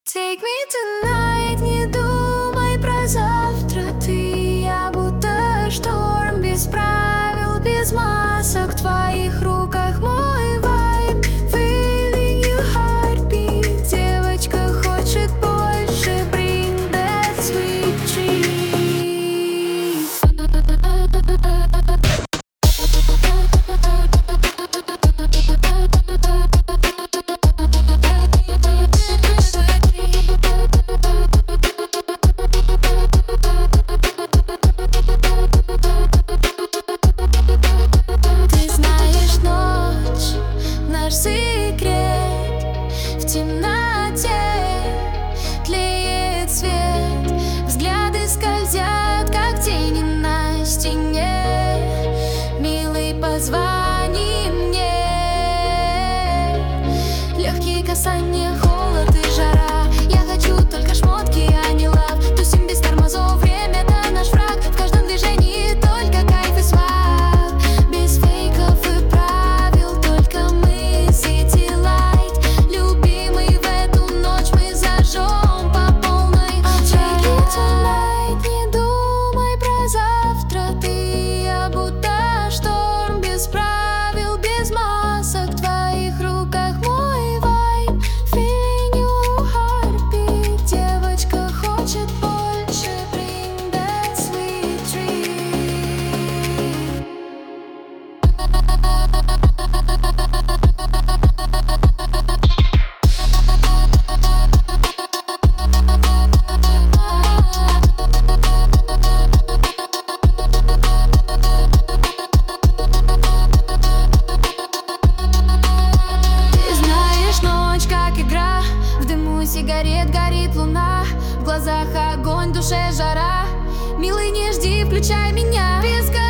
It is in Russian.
Take me tonight, не думай про завтра. Ты, я будто шторм, без правил, без масок. В твоих руках мой вайб. Feeling your heartbeat. Девочка хочет больше. Bring that sweet treat. Секрет в темноте тлеет свет, взгляды скользят, как тени на стене. Милый, позвони мне. Легкие касания, холод и жара. Я хочу только шмотки, а не лав. Тусим без тормозов, время это наш враг. В каждом движении только кайф и свап. Без фейков и правил, только мы. Сигарет горит луна, в глазах огонь, в душе жара. Милый, не жди, включай меня. Без